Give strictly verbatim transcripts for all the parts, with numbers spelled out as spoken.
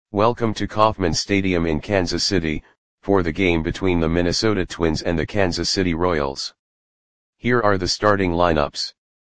Welcome to Kauffman Stadium in Kansas City, for the game between the Minnesota Twins and the Kansas City Royals. Here are the starting lineups.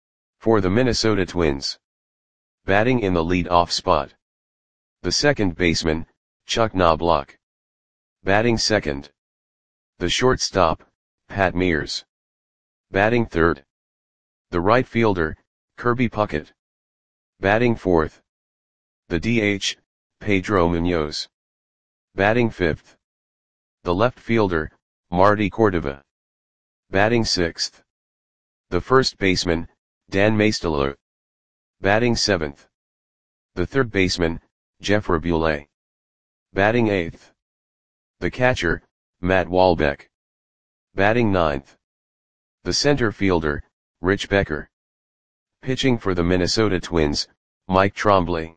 For the Minnesota Twins. Batting in the lead-off spot. The second baseman, Chuck Knobloch. Batting second. The shortstop, Pat Mears. Batting third. The right fielder, Kirby Puckett. Batting fourth. The D H, Pedro Munoz. Batting fifth. The left fielder, Marty Cordova. Batting sixth. The first baseman, Dan Maestler. Batting seventh. The third baseman, Jeff Rabule. Batting eighth. The catcher, Matt Walbeck. Batting ninth. The center fielder, Rich Becker. Pitching for the Minnesota Twins, Mike Trombley.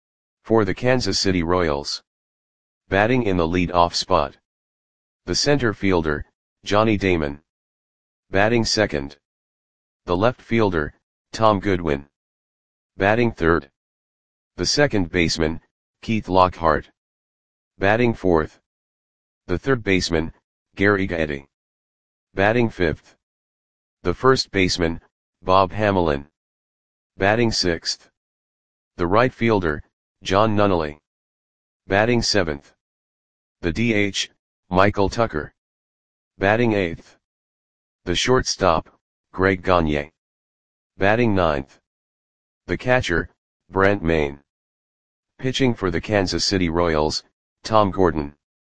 For the Kansas City Royals. Batting in the lead-off spot. The center fielder, Johnny Damon. Batting second. The left fielder, Tom Goodwin. Batting third. The second baseman, Keith Lockhart. Batting fourth. The third baseman, Gary Gaetti. Batting fifth. The first baseman, Bob Hamelin. Batting sixth. The right fielder, John Nunnally. Batting seventh. The D H, Michael Tucker. Batting eighth. The shortstop, Greg Gagne. Batting ninth. The catcher, Brent Mayne. Pitching for the Kansas City Royals, Tom Gordon.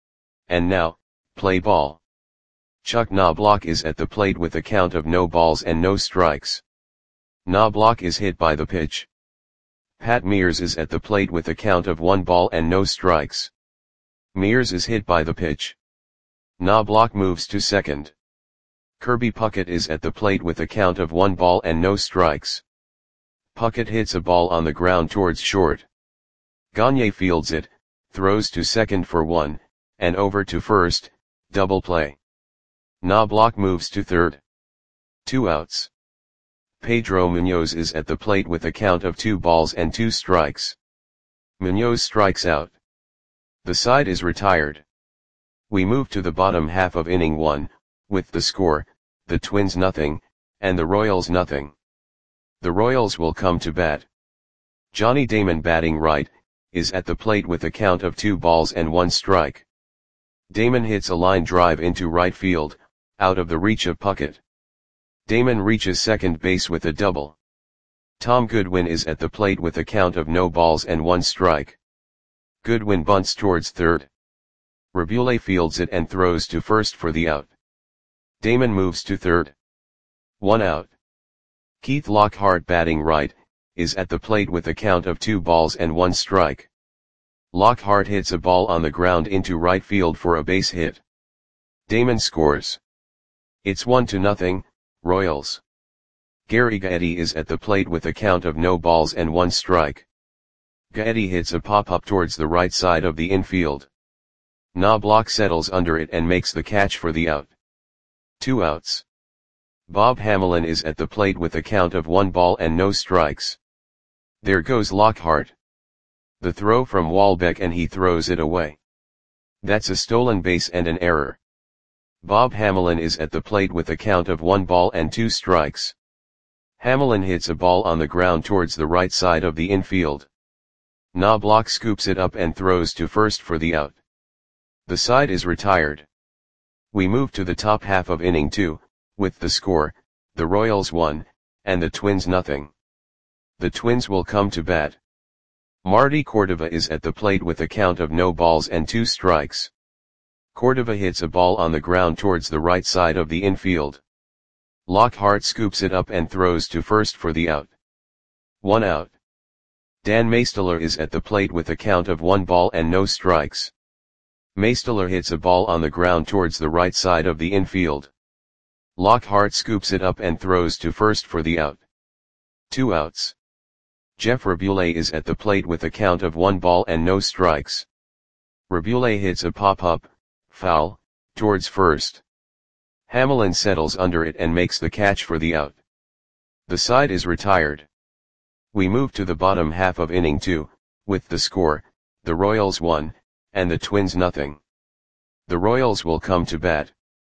And now, play ball. Chuck Knobloch is at the plate with a count of no balls and no strikes. Knobloch is hit by the pitch. Pat Mears is at the plate with a count of one ball and no strikes. Mears is hit by the pitch. Knobloch moves to second. Kirby Puckett is at the plate with a count of one ball and no strikes. Puckett hits a ball on the ground towards short. Gagne fields it, throws to second for one, and over to first, double play. Knobloch moves to third. Two outs. Pedro Munoz is at the plate with a count of two balls and two strikes. Munoz strikes out. The side is retired. We move to the bottom half of inning one, with the score, the Twins nothing, and the Royals nothing. The Royals will come to bat. Johnny Damon batting right, is at the plate with a count of two balls and one strike. Damon hits a line drive into right field, out of the reach of Puckett. Damon reaches second base with a double. Tom Goodwin is at the plate with a count of no balls and one strike. Goodwin bunts towards third. Rabule fields it and throws to first for the out. Damon moves to third. One out. Keith Lockhart batting right, is at the plate with a count of two balls and one strike. Lockhart hits a ball on the ground into right field for a base hit. Damon scores. It's one to nothing, Royals. Gary Gaetti is at the plate with a count of no balls and one strike. Gaetti hits a pop-up towards the right side of the infield. Knobloch settles under it and makes the catch for the out. Two outs. Bob Hamelin is at the plate with a count of one ball and no strikes. There goes Lockhart. The throw from Walbeck and he throws it away. That's a stolen base and an error. Bob Hamelin is at the plate with a count of one ball and two strikes. Hamelin hits a ball on the ground towards the right side of the infield. Knobloch scoops it up and throws to first for the out. The side is retired. We move to the top half of inning two, with the score, the Royals one, and the Twins nothing. The Twins will come to bat. Marty Cordova is at the plate with a count of no balls and two strikes. Cordova hits a ball on the ground towards the right side of the infield. Lockhart scoops it up and throws to first for the out. One out. Dan Maestler is at the plate with a count of one ball and no strikes. Maestler hits a ball on the ground towards the right side of the infield. Lockhart scoops it up and throws to first for the out. Two outs. Jeff Rabule is at the plate with a count of one ball and no strikes. Rabule hits a pop-up, foul, towards first. Hamelin settles under it and makes the catch for the out. The side is retired. We move to the bottom half of inning two, with the score, the Royals one, and the Twins nothing. The Royals will come to bat.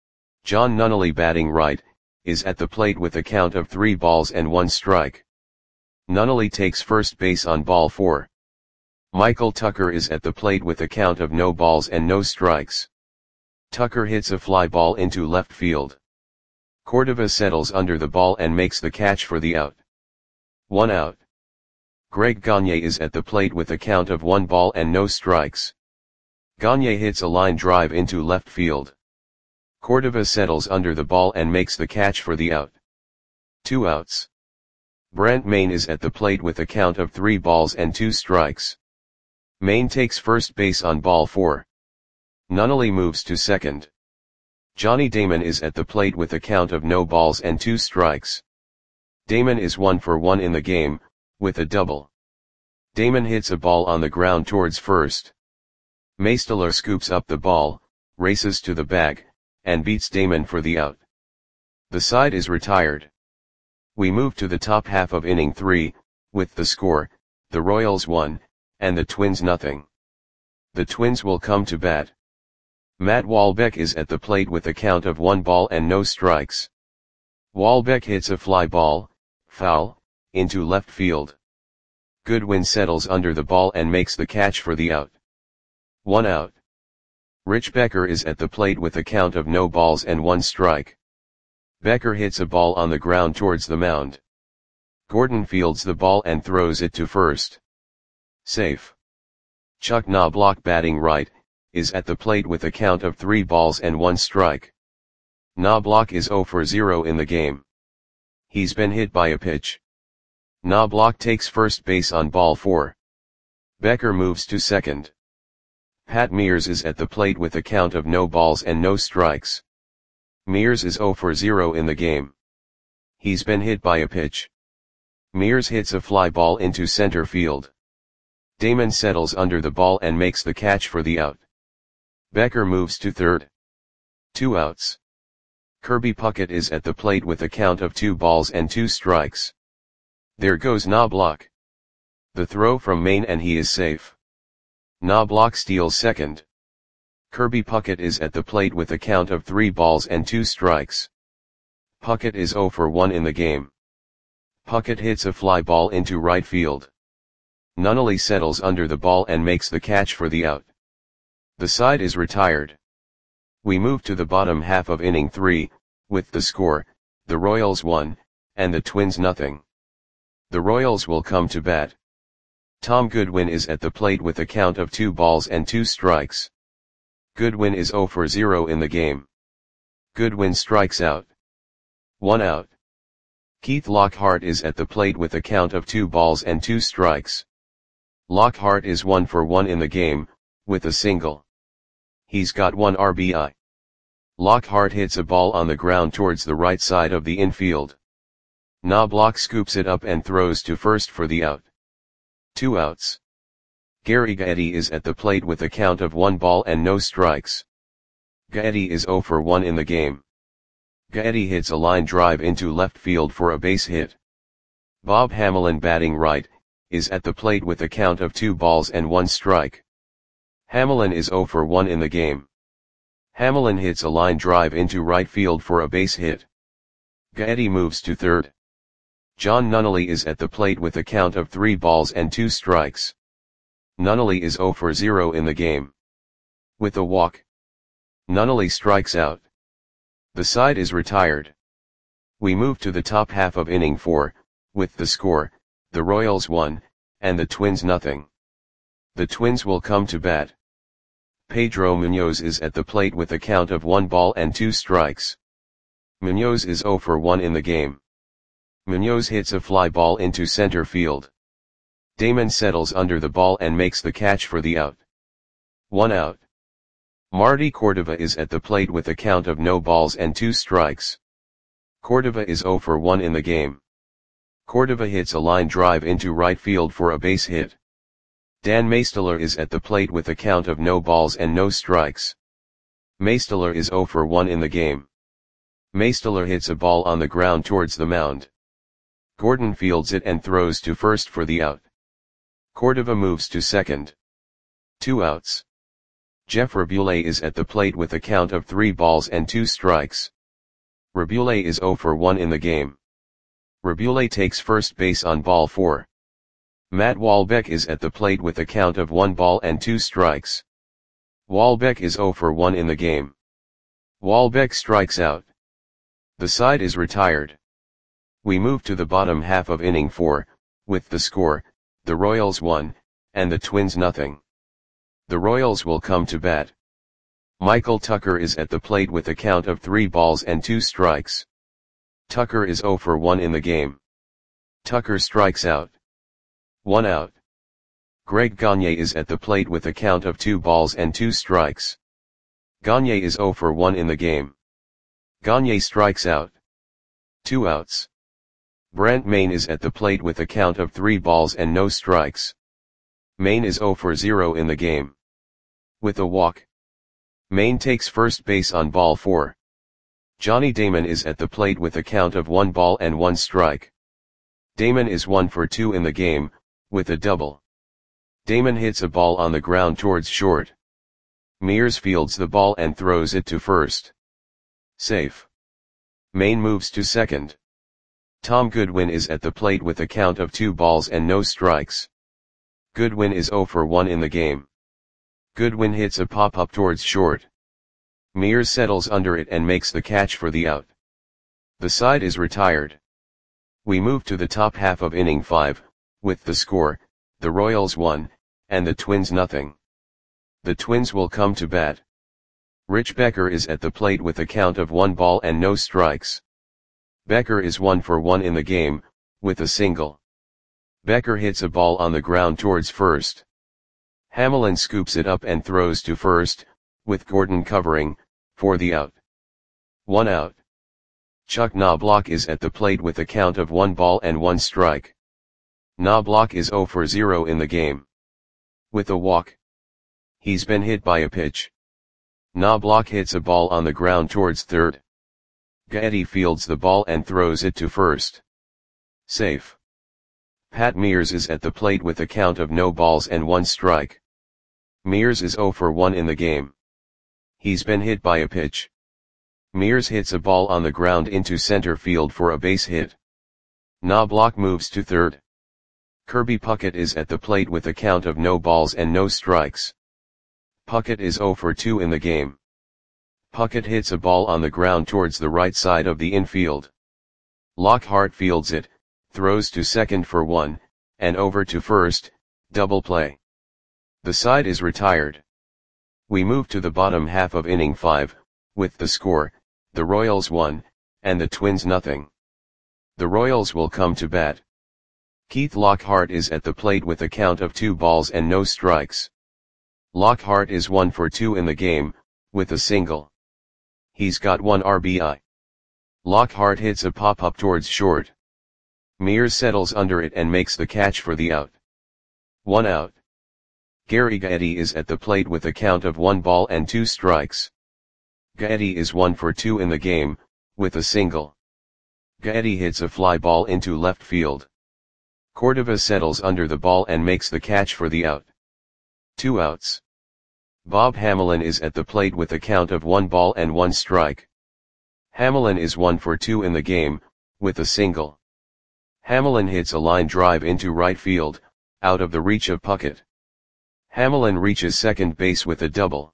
John Nunnally batting right, is at the plate with a count of three balls and one strike. Nunnally takes first base on ball four. Michael Tucker is at the plate with a count of no balls and no strikes. Tucker hits a fly ball into left field. Cordova settles under the ball and makes the catch for the out. One out. Greg Gagne is at the plate with a count of one ball and no strikes. Gagne hits a line drive into left field. Cordova settles under the ball and makes the catch for the out. Two outs. Brent Mayne is at the plate with a count of three balls and two strikes. Mayne takes first base on ball four. Nunnally moves to second. Johnny Damon is at the plate with a count of no balls and two strikes. Damon is one for one in the game, with a double. Damon hits a ball on the ground towards first. Maestler scoops up the ball, races to the bag, and beats Damon for the out. The side is retired. We move to the top half of inning three, with the score, the Royals one, and the Twins nothing. The Twins will come to bat. Matt Walbeck is at the plate with a count of one ball and no strikes. Walbeck hits a fly ball, foul, into left field. Goodwin settles under the ball and makes the catch for the out. One out. Rich Becker is at the plate with a count of no balls and one strike. Becker hits a ball on the ground towards the mound. Gordon fields the ball and throws it to first. Safe. Chuck Knobloch batting right, is at the plate with a count of three balls and one strike. Knobloch is zero for zero in the game. He's been hit by a pitch. Knobloch takes first base on ball four. Becker moves to second. Pat Mears is at the plate with a count of no balls and no strikes. Mears is zero for zero in the game. He's been hit by a pitch. Mears hits a fly ball into center field. Damon settles under the ball and makes the catch for the out. Becker moves to third. Two outs. Kirby Puckett is at the plate with a count of two balls and two strikes. There goes Knobloch. The throw from Mayne and he is safe. Knobloch steals second. Kirby Puckett is at the plate with a count of three balls and two strikes. Puckett is zero for one in the game. Puckett hits a fly ball into right field. Nunnally settles under the ball and makes the catch for the out. The side is retired. We move to the bottom half of inning three, with the score, the Royals one, and the Twins nothing. The Royals will come to bat. Tom Goodwin is at the plate with a count of two balls and two strikes. Goodwin is zero for zero in the game. Goodwin strikes out. One out. Keith Lockhart is at the plate with a count of two balls and two strikes. Lockhart is one for one in the game, with a single. He's got one R B I. Lockhart hits a ball on the ground towards the right side of the infield. Knobloch scoops it up and throws to first for the out. Two outs. Gary Gaetti is at the plate with a count of one ball and no strikes. Gaetti is zero for one in the game. Gaetti hits a line drive into left field for a base hit. Bob Hamelin batting right, is at the plate with a count of two balls and one strike. Hamelin is zero for one in the game. Hamelin hits a line drive into right field for a base hit. Gaetti moves to third. John Nunnally is at the plate with a count of three balls and two strikes. Nunnally is zero for zero in the game. With a walk, Nunnally strikes out. The side is retired. We move to the top half of inning four, with the score, the Royals one, and the Twins nothing. The Twins will come to bat. Pedro Munoz is at the plate with a count of one ball and two strikes. Munoz is zero for one in the game. Munoz hits a fly ball into center field. Damon settles under the ball and makes the catch for the out. One out. Marty Cordova is at the plate with a count of no balls and two strikes. Cordova is zero for one in the game. Cordova hits a line drive into right field for a base hit. Dan Maestler is at the plate with a count of no balls and no strikes. Maestler is zero for one in the game. Maestler hits a ball on the ground towards the mound. Gordon fields it and throws to first for the out. Cordova moves to second. Two outs. Jeff Rabule is at the plate with a count of three balls and two strikes. Rabule is zero for one in the game. Rabule takes first base on ball four. Matt Walbeck is at the plate with a count of one ball and two strikes. Walbeck is zero for one in the game. Walbeck strikes out. The side is retired. We move to the bottom half of inning four, with the score, the Royals one, and the Twins nothing. The Royals will come to bat. Michael Tucker is at the plate with a count of three balls and two strikes. Tucker is zero for one in the game. Tucker strikes out. One out. Greg Gagne is at the plate with a count of two balls and two strikes. Gagne is zero for one in the game. Gagne strikes out. Two outs. Brent Mayne is at the plate with a count of three balls and no strikes. Mayne is zero for zero in the game. With a walk. Mayne takes first base on ball four. Johnny Damon is at the plate with a count of one ball and one strike. Damon is one for two in the game, with a double. Damon hits a ball on the ground towards short. Mears fields the ball and throws it to first. Safe. Mayne moves to second. Tom Goodwin is at the plate with a count of two balls and no strikes. Goodwin is zero for one in the game. Goodwin hits a pop-up towards short. Mears settles under it and makes the catch for the out. The side is retired. We move to the top half of inning five, with the score, the Royals one, and the Twins nothing. The Twins will come to bat. Rich Becker is at the plate with a count of one ball and no strikes. Becker is one for one in the game, with a single. Becker hits a ball on the ground towards first. Hamelin scoops it up and throws to first, with Gordon covering, for the out. One out. Chuck Knobloch is at the plate with a count of one ball and one strike. Knobloch is zero for zero in the game. With a walk. He's been hit by a pitch. Knobloch hits a ball on the ground towards third. Gaetti fields the ball and throws it to first. Safe. Pat Mears is at the plate with a count of no balls and one strike. Mears is zero for one in the game. He's been hit by a pitch. Mears hits a ball on the ground into center field for a base hit. Knobloch moves to third. Kirby Puckett is at the plate with a count of no balls and no strikes. Puckett is zero for two in the game. Puckett hits a ball on the ground towards the right side of the infield. Lockhart fields it, throws to second for one, and over to first, double play. The side is retired. We move to the bottom half of inning five, with the score, the Royals one, and the Twins nothing. The Royals will come to bat. Keith Lockhart is at the plate with a count of two balls and no strikes. Lockhart is one for two in the game, with a single. He's got one R B I. Lockhart hits a pop-up towards short. Mears settles under it and makes the catch for the out. One out. Gary Gaetti is at the plate with a count of one ball and two strikes. Gaetti is one for two in the game, with a single. Gaetti hits a fly ball into left field. Cordova settles under the ball and makes the catch for the out. Two outs. Bob Hamelin is at the plate with a count of one ball and one strike. Hamelin is one for two in the game, with a single. Hamelin hits a line drive into right field, out of the reach of Puckett. Hamelin reaches second base with a double.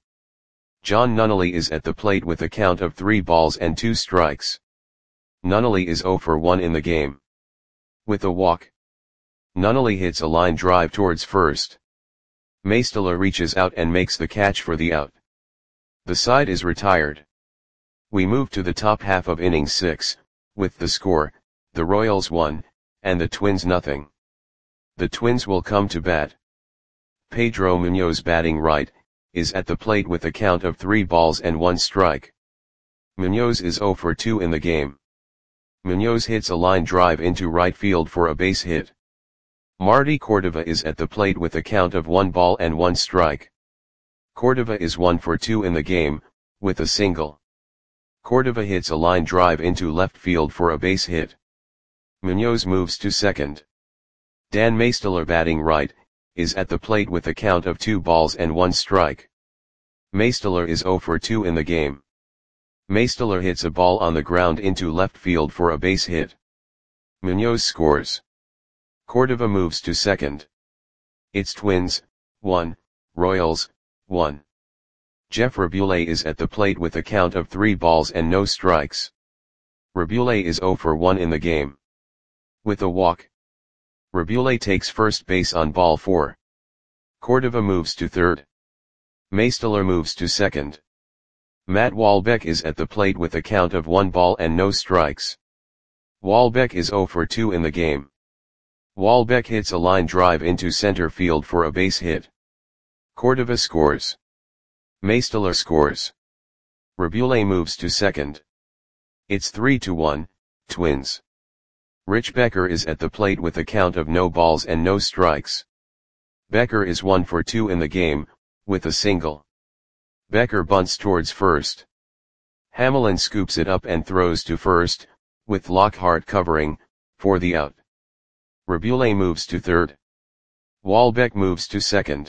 John Nunnally is at the plate with a count of three balls and two strikes. Nunnally is zero for one in the game. With a walk. Nunnally hits a line drive towards first. Maestela reaches out and makes the catch for the out. The side is retired. We move to the top half of inning six, with the score, the Royals one, and the Twins nothing. The Twins will come to bat. Pedro Munoz batting right, is at the plate with a count of three balls and one strike. Munoz is zero for two in the game. Munoz hits a line drive into right field for a base hit. Marty Cordova is at the plate with a count of one ball and one strike. Cordova is one for two in the game, with a single. Cordova hits a line drive into left field for a base hit. Munoz moves to second. Dan Maestela batting right, is at the plate with a count of two balls and one strike. Maesteler is zero for two in the game. Maesteler hits a ball on the ground into left field for a base hit. Munoz scores. Cordova moves to second. It's Twins, one, Royals, one. Jeff Rabule is at the plate with a count of three balls and no strikes. Rabule is zero for one in the game. With a walk, Rabule takes first base on ball four. Cordova moves to third. Maesteler moves to second. Matt Walbeck is at the plate with a count of one ball and no strikes. Walbeck is zero for two in the game. Walbeck hits a line drive into center field for a base hit. Cordova scores. Maesteler scores. Rabule moves to second. It's three to one, Twins. Rich Becker is at the plate with a count of no balls and no strikes. Becker is one for two in the game, with a single. Becker bunts towards first. Hamelin scoops it up and throws to first, with Lockhart covering, for the out. Rabule moves to third. Walbeck moves to second.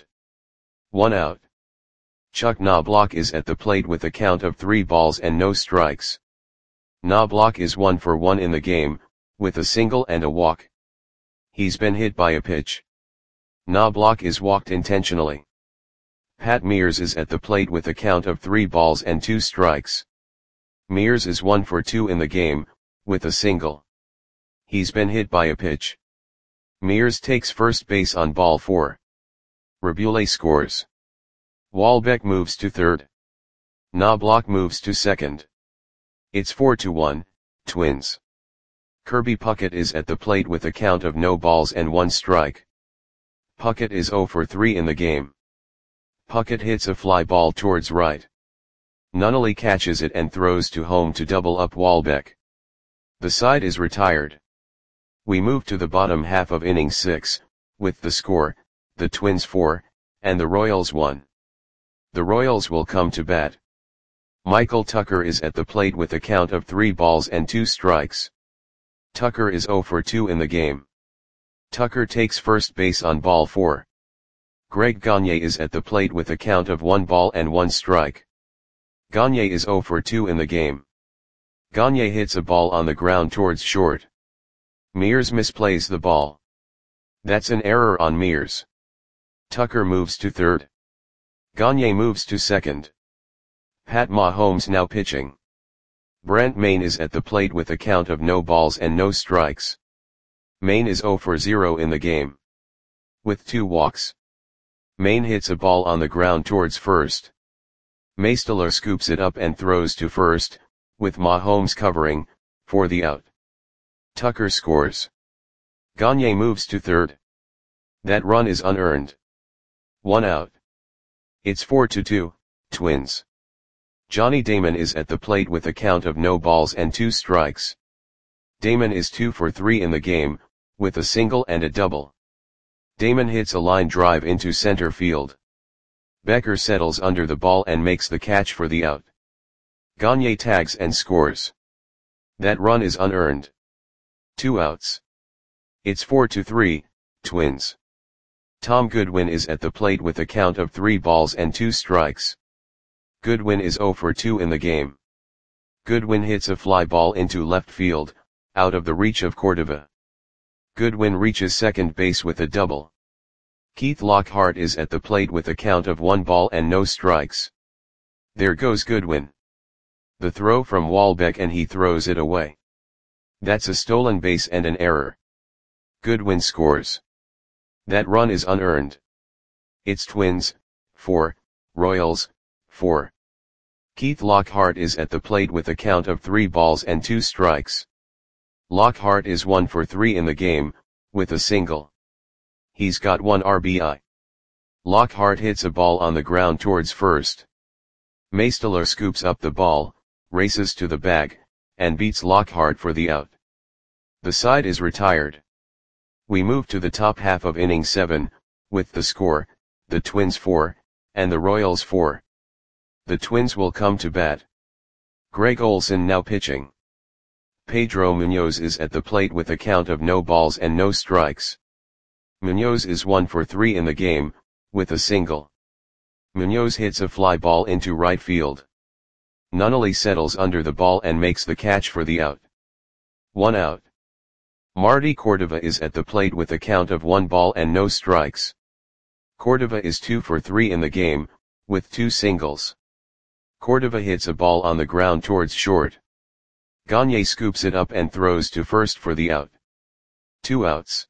One out. Chuck Knobloch is at the plate with a count of three balls and no strikes. Knobloch is one for one in the game, with a single and a walk. He's been hit by a pitch. Knobloch is walked intentionally. Pat Mears is at the plate with a count of three balls and two strikes. Mears is one for two in the game, with a single. He's been hit by a pitch. Mears takes first base on ball four. Rabule scores. Walbeck moves to third. Knobloch moves to second. It's four to one, Twins. Kirby Puckett is at the plate with a count of no balls and one strike. Puckett is zero for three in the game. Puckett hits a fly ball towards right. Nunnally catches it and throws to home to double up Walbeck. The side is retired. We move to the bottom half of inning six, with the score, the Twins four, and the Royals one. The Royals will come to bat. Michael Tucker is at the plate with a count of three balls and two strikes. Tucker is zero for two in the game. Tucker takes first base on ball four. Greg Gagne is at the plate with a count of one ball and one strike. Gagne is zero for two in the game. Gagne hits a ball on the ground towards short. Mears misplays the ball. That's an error on Mears. Tucker moves to third. Gagne moves to second. Pat Mahomes now pitching. Brent Mayne is at the plate with a count of no balls and no strikes. Mayne is zero for zero in the game. With two walks. Mayne hits a ball on the ground towards first. Maesteler scoops it up and throws to first, with Mahomes covering, for the out. Tucker scores. Gagne moves to third. That run is unearned. One out. It's four to two, Twins. Johnny Damon is at the plate with a count of no balls and two strikes. Damon is two for three in the game, with a single and a double. Damon hits a line drive into center field. Becker settles under the ball and makes the catch for the out. Gagne tags and scores. That run is unearned. Two outs. It's four to three, Twins. Tom Goodwin is at the plate with a count of three balls and two strikes. Goodwin is zero for two in the game. Goodwin hits a fly ball into left field, out of the reach of Cordova. Goodwin reaches second base with a double. Keith Lockhart is at the plate with a count of one ball and no strikes. There goes Goodwin. The throw from Walbeck and he throws it away. That's a stolen base and an error. Goodwin scores. That run is unearned. It's Twins, four, Royals, four. Keith Lockhart is at the plate with a count of three balls and two strikes. Lockhart is one for three in the game, with a single. He's got one R B I. Lockhart hits a ball on the ground towards first. Maesteler scoops up the ball, races to the bag, and beats Lockhart for the out. The side is retired. We move to the top half of inning seven, with the score, the Twins four, and the Royals four. The Twins will come to bat. Greg Olson now pitching. Pedro Munoz is at the plate with a count of no balls and no strikes. Munoz is one for three in the game, with a single. Munoz hits a fly ball into right field. Nunnally settles under the ball and makes the catch for the out. One out. Marty Cordova is at the plate with a count of one ball and no strikes. Cordova is two for three in the game, with two singles. Cordova hits a ball on the ground towards short. Gagne scoops it up and throws to first for the out. Two outs.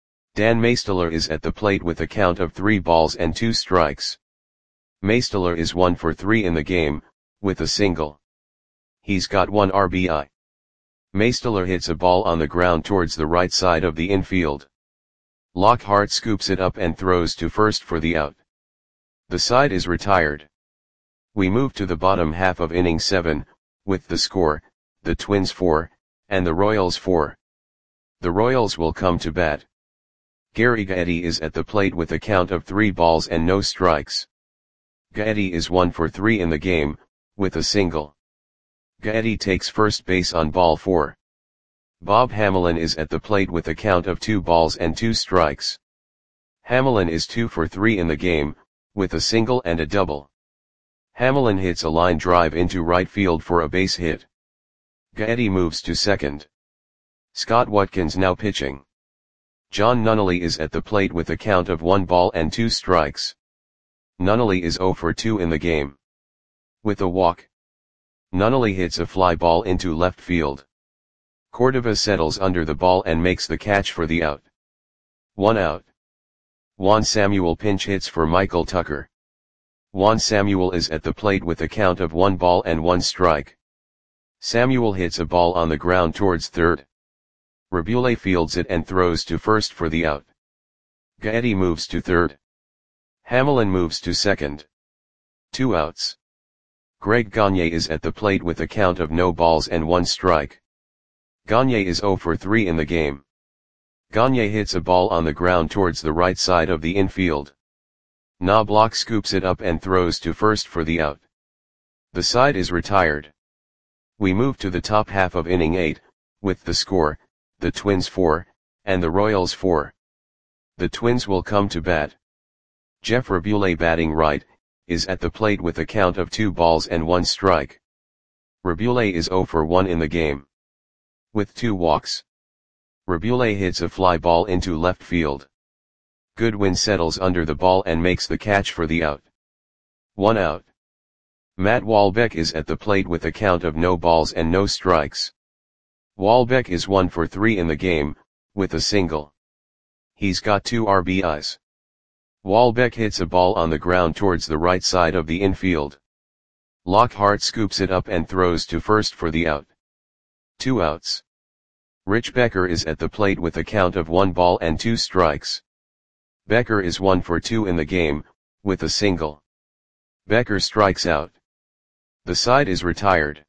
Dan Maesteler is at the plate with a count of three balls and two strikes. Maesteler is one for three in the game, with a single. He's got one R B I. Maesteler hits a ball on the ground towards the right side of the infield. Lockhart scoops it up and throws to first for the out. The side is retired. We move to the bottom half of inning seven, with the score, the Twins four, and the Royals four. The Royals will come to bat. Gary Gaetti is at the plate with a count of three balls and no strikes. Gaetti is one for three in the game, with a single. Gaetti takes first base on ball four. Bob Hamelin is at the plate with a count of two balls and two strikes. Hamelin is two for three in the game, with a single and a double. Hamelin hits a line drive into right field for a base hit. Gaetti moves to second. Scott Watkins now pitching. John Nunnally is at the plate with a count of one ball and two strikes. Nunnally is zero for two in the game. With a walk. Nunnally hits a fly ball into left field. Cordova settles under the ball and makes the catch for the out. One out. Juan Samuel pinch hits for Michael Tucker. Juan Samuel is at the plate with a count of one ball and one strike. Samuel hits a ball on the ground towards third. Rabule fields it and throws to first for the out. Gaetti moves to third. Hamelin moves to second. Two outs. Greg Gagne is at the plate with a count of no balls and one strike. Gagne is zero for three in the game. Gagne hits a ball on the ground towards the right side of the infield. Knobloch scoops it up and throws to first for the out. The side is retired. We move to the top half of inning eight, with the score, the Twins four, and the Royals four. The Twins will come to bat. Jeff Rabule batting right, is at the plate with a count of two balls and one strike. Rabule is zero for one in the game. With two walks. Rabule hits a fly ball into left field. Goodwin settles under the ball and makes the catch for the out. One out. Matt Walbeck is at the plate with a count of no balls and no strikes. Walbeck is one for three in the game, with a single. He's got two R B Is. Walbeck hits a ball on the ground towards the right side of the infield. Lockhart scoops it up and throws to first for the out. Two outs. Rich Becker is at the plate with a count of one ball and two strikes. Becker is one for two in the game, with a single. Becker strikes out. The side is retired.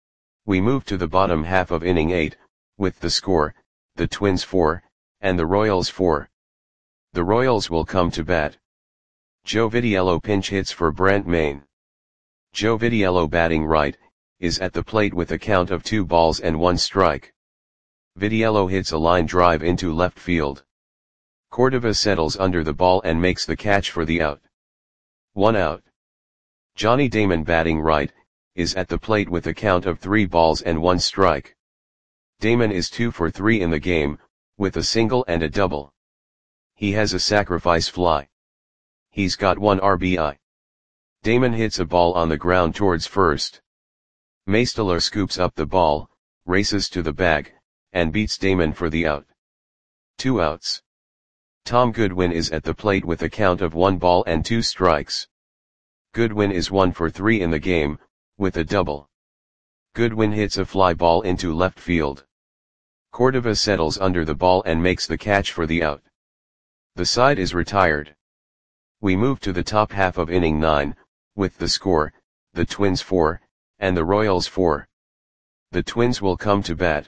We move to the bottom half of inning eight, with the score, the Twins four, and the Royals four. The Royals will come to bat. Joe Vitiello pinch hits for Brent Mayne. Joe Vitiello batting right, is at the plate with a count of two balls and one strike. Vitiello hits a line drive into left field. Cordova settles under the ball and makes the catch for the out. One out. Johnny Damon batting right, is at the plate with a count of three balls and one strike. Damon is two for three in the game, with a single and a double. He has a sacrifice fly. He's got one R B I. Damon hits a ball on the ground towards first. Maesteler scoops up the ball, races to the bag, and beats Damon for the out. Two outs. Tom Goodwin is at the plate with a count of one ball and two strikes. Goodwin is one for three in the game, with a double. Goodwin hits a fly ball into left field. Cordova settles under the ball and makes the catch for the out. The side is retired. We move to the top half of inning nine, with the score, the Twins four, and the Royals four. The Twins will come to bat.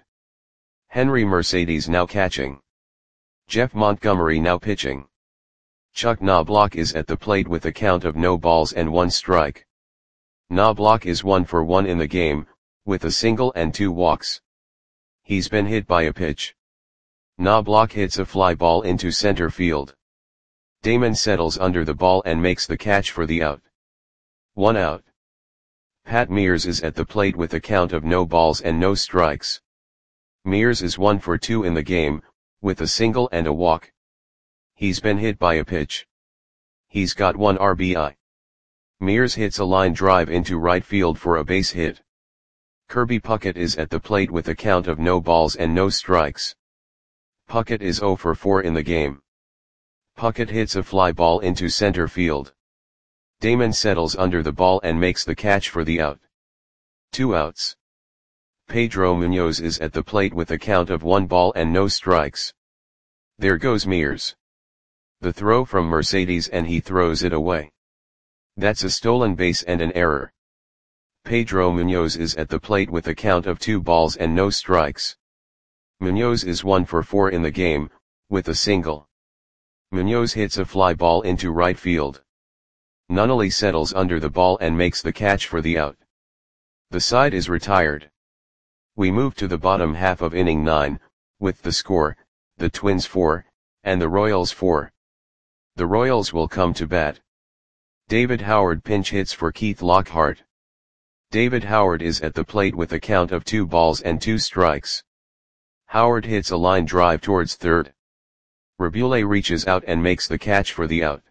Henry Mercedes now catching. Jeff Montgomery now pitching. Chuck Knobloch is at the plate with a count of no balls and one strike. Knobloch is one for one in the game, with a single and two walks. He's been hit by a pitch. Knobloch hits a fly ball into center field. Damon settles under the ball and makes the catch for the out. One out. Pat Mears is at the plate with a count of no balls and no strikes. Mears is one for two in the game, with a single and a walk. He's been hit by a pitch. He's got one R B I. Mears hits a line drive into right field for a base hit. Kirby Puckett is at the plate with a count of no balls and no strikes. Puckett is zero for four in the game. Puckett hits a fly ball into center field. Damon settles under the ball and makes the catch for the out. Two outs. Pedro Munoz is at the plate with a count of one ball and no strikes. There goes Mears. The throw from Mercedes and he throws it away. That's a stolen base and an error. Pedro Munoz is at the plate with a count of two balls and no strikes. Munoz is one for four in the game, with a single. Munoz hits a fly ball into right field. Nunnally settles under the ball and makes the catch for the out. The side is retired. We move to the bottom half of inning nine, with the score, the Twins four, and the Royals four. The Royals will come to bat. David Howard pinch hits for Keith Lockhart. David Howard is at the plate with a count of two balls and two strikes. Howard hits a line drive towards third. Rabule reaches out and makes the catch for the out.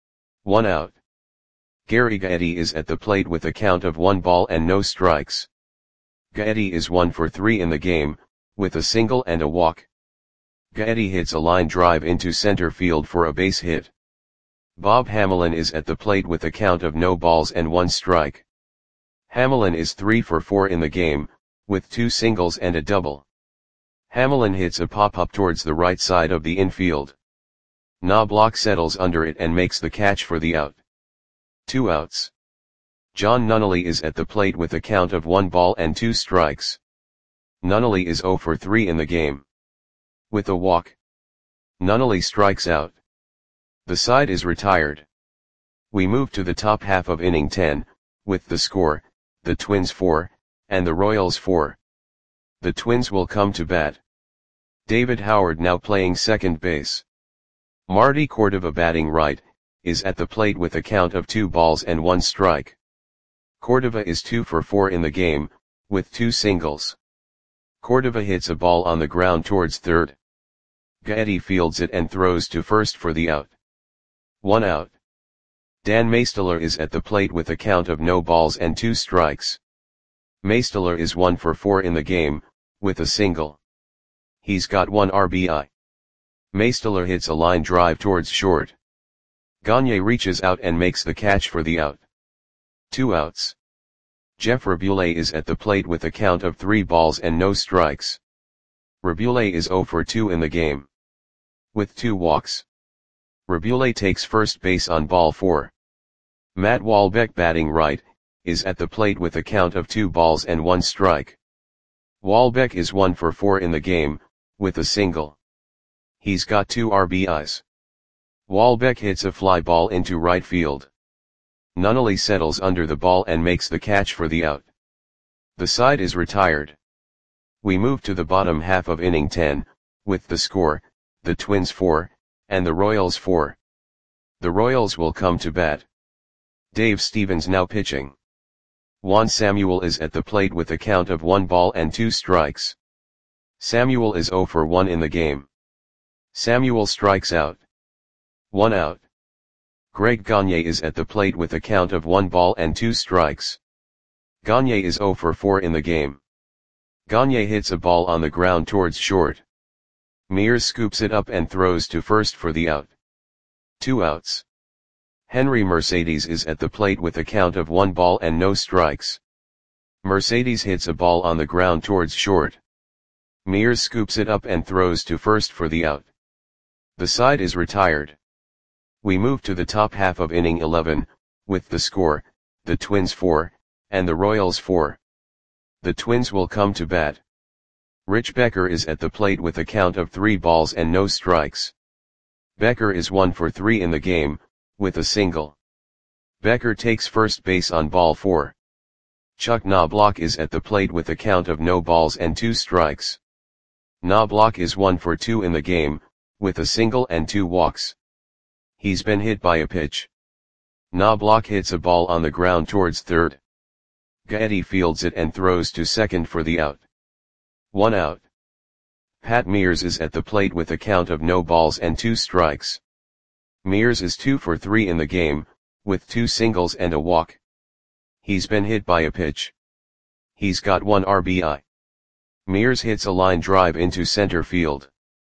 One out. Gary Gaetti is at the plate with a count of one ball and no strikes. Gaetti is one for three in the game, with a single and a walk. Gaetti hits a line drive into center field for a base hit. Bob Hamelin is at the plate with a count of no balls and one strike. Hamelin is three for four in the game, with two singles and a double. Hamelin hits a pop-up towards the right side of the infield. Knobloch settles under it and makes the catch for the out. Two outs. John Nunnally is at the plate with a count of one ball and two strikes. Nunnally is zero for three in the game. With a walk. Nunnally strikes out. The side is retired. We move to the top half of inning ten, with the score, the Twins four, and the Royals four. The Twins will come to bat. David Howard now playing second base. Marty Cordova batting right, is at the plate with a count of two balls and one strike. Cordova is two for four in the game, with two singles. Cordova hits a ball on the ground towards third. Gaetti fields it and throws to first for the out. One out. Dan Maesteler is at the plate with a count of no balls and two strikes. Maesteler is one for four in the game, with a single. He's got one R B I. Maesteler hits a line drive towards short. Gagne reaches out and makes the catch for the out. Two outs. Jeff Rabule is at the plate with a count of three balls and no strikes. Rabule is zero for two in the game. With two walks. Rabule takes first base on ball four. Matt Walbeck batting right, is at the plate with a count of two balls and one strike. Walbeck is one for four in the game, with a single. He's got two R B Is. Walbeck hits a fly ball into right field. Nunnally settles under the ball and makes the catch for the out. The side is retired. We move to the bottom half of inning ten, with the score, the Twins four, and the Royals four. The Royals will come to bat. Dave Stevens now pitching. Juan Samuel is at the plate with a count of one ball and two strikes. Samuel is zero for one in the game. Samuel strikes out. One out. Greg Gagne is at the plate with a count of one ball and two strikes. Gagne is zero for four in the game. Gagne hits a ball on the ground towards short. Mears scoops it up and throws to first for the out. Two outs. Henry Mercedes is at the plate with a count of one ball and no strikes. Mercedes hits a ball on the ground towards short. Mears scoops it up and throws to first for the out. The side is retired. We move to the top half of inning eleven, with the score, the Twins four, and the Royals four. The Twins will come to bat. Rich Becker is at the plate with a count of three balls and no strikes. Becker is one for three in the game, with a single. Becker takes first base on ball four. Chuck Knobloch is at the plate with a count of no balls and two strikes. Knobloch is one for two in the game, with a single and two walks. He's been hit by a pitch. Knobloch hits a ball on the ground towards third. Gaetti fields it and throws to second for the out. One out. Pat Mears is at the plate with a count of no balls and two strikes. Mears is two for three in the game, with two singles and a walk. He's been hit by a pitch. He's got one R B I. Mears hits a line drive into center field.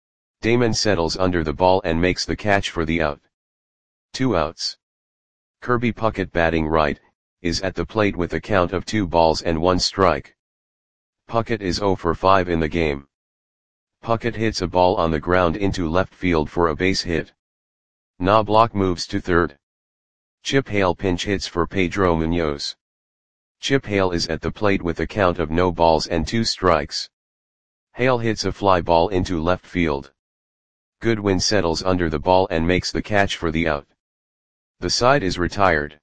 Damon settles under the ball and makes the catch for the out. Two outs. Kirby Puckett, batting right, is at the plate with a count of two balls and one strike. Puckett is zero for five in the game. Puckett hits a ball on the ground into left field for a base hit. Knobloch moves to third. Chip Hale pinch hits for Pedro Munoz. Chip Hale is at the plate with a count of no balls and two strikes. Hale hits a fly ball into left field. Goodwin settles under the ball and makes the catch for the out. The side is retired.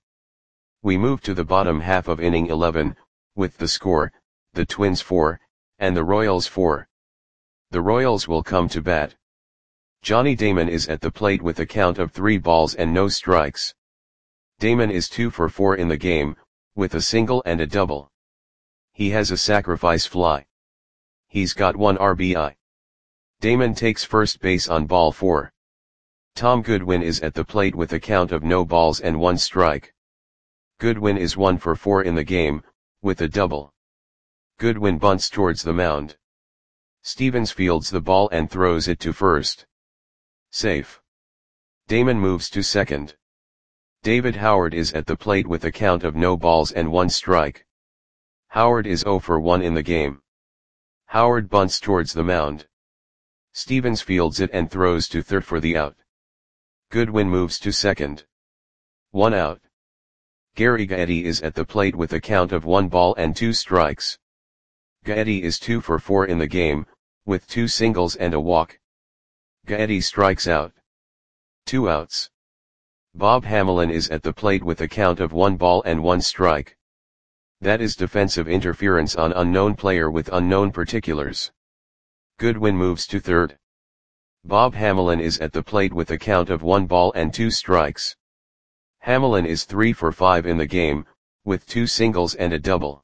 We move to the bottom half of inning eleven, with the score, the Twins four, and the Royals four. The Royals will come to bat. Johnny Damon is at the plate with a count of three balls and no strikes. Damon is two for four in the game, with a single and a double. He has a sacrifice fly. He's got one R B I. Damon takes first base on ball four. Tom Goodwin is at the plate with a count of no balls and one strike. Goodwin is one for four in the game, with a double. Goodwin bunts towards the mound. Stevens fields the ball and throws it to first. Safe. Damon moves to second. David Howard is at the plate with a count of no balls and one strike. Howard is zero for one in the game. Howard bunts towards the mound. Stevens fields it and throws to third for the out. Goodwin moves to second. One out. Gary Gaetti is at the plate with a count of one ball and two strikes. Gaetti is two for four in the game, with two singles and a walk. Gaetti strikes out. Two outs. Bob Hamelin is at the plate with a count of one ball and one strike. That is defensive interference on unknown player with unknown particulars. Goodwin moves to third. Bob Hamelin is at the plate with a count of one ball and two strikes. Hamelin is three for five in the game, with two singles and a double.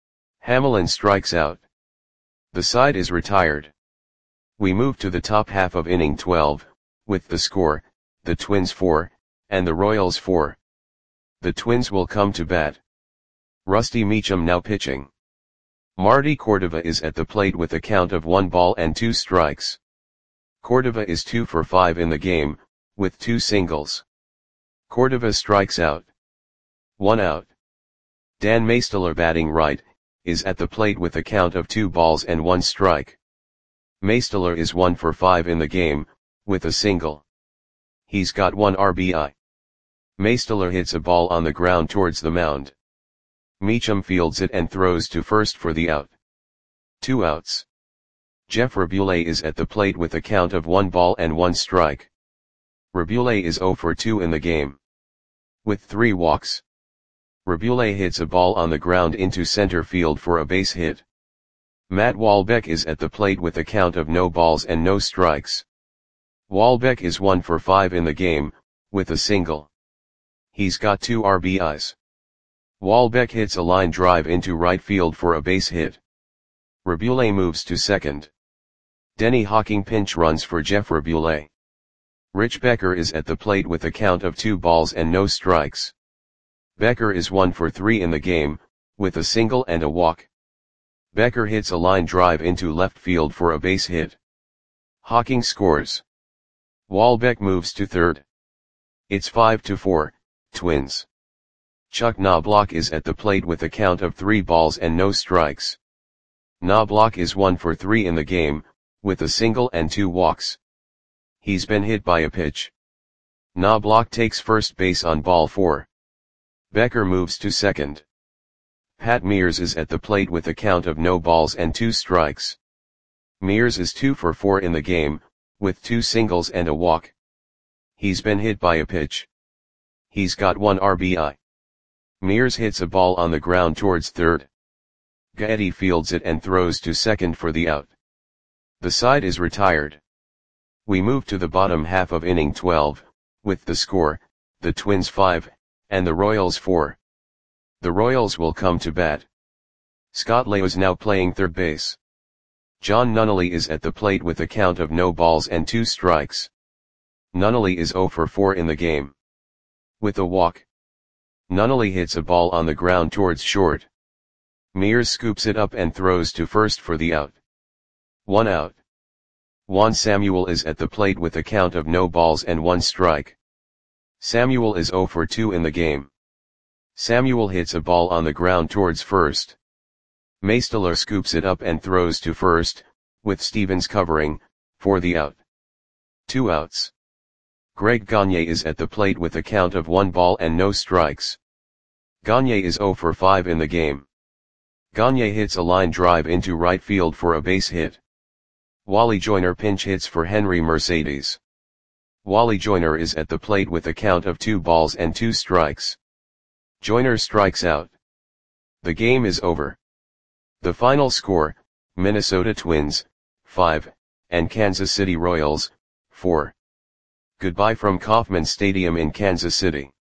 Hamelin strikes out. The side is retired. We move to the top half of inning twelve, with the score, the Twins four, and the Royals four. The Twins will come to bat. Rusty Meacham now pitching. Marty Cordova is at the plate with a count of one ball and two strikes. Cordova is two for five in the game, with two singles. Cordova strikes out. One out. Dan Maesteler, batting right, is at the plate with a count of two balls and one strike. Maesteler is one for five in the game, with a single. He's got one R B I. Maesteler hits a ball on the ground towards the mound. Meacham fields it and throws to first for the out. Two outs. Jeff Rabule is at the plate with a count of one ball and one strike. Rabule is zero for two in the game. With three walks. Rabule hits a ball on the ground into center field for a base hit. Matt Walbeck is at the plate with a count of no balls and no strikes. Walbeck is one for five in the game, with a single. He's got two R B Is. Walbeck hits a line drive into right field for a base hit. Rabule moves to second. Denny Hawking pinch runs for Jeff Rabule. Rich Becker is at the plate with a count of two balls and no strikes. Becker is one for three in the game, with a single and a walk. Becker hits a line drive into left field for a base hit. Hawking scores. Walbeck moves to third. It's five to four, Twins. Chuck Knobloch is at the plate with a count of three balls and no strikes. Knobloch is one for three in the game, with a single and two walks. He's been hit by a pitch. Knobloch takes first base on ball four. Becker moves to second. Pat Mears is at the plate with a count of no balls and two strikes. Mears is two for four in the game, with two singles and a walk. He's been hit by a pitch. He's got one R B I. Mears hits a ball on the ground towards third. Gaetti fields it and throws to second for the out. The side is retired. We move to the bottom half of inning twelve, with the score, the Twins five, and the Royals four. The Royals will come to bat. Scott Lay is now playing third base. John Nunnally is at the plate with a count of no balls and two strikes. Nunnally is oh for four in the game. With a walk. Nunnally hits a ball on the ground towards short. Mears scoops it up and throws to first for the out. One out. Juan Samuel is at the plate with a count of no balls and one strike. Samuel is oh for two in the game. Samuel hits a ball on the ground towards first. Maesteler scoops it up and throws to first, with Stevens covering, for the out. Two outs. Greg Gagne is at the plate with a count of one ball and no strikes. Gagne is oh for five in the game. Gagne hits a line drive into right field for a base hit. Wally Joyner pinch hits for Henry Mercedes. Wally Joyner is at the plate with a count of two balls and two strikes. Joyner strikes out. The game is over. The final score, Minnesota Twins, five, and Kansas City Royals, four. Goodbye from Kauffman Stadium in Kansas City.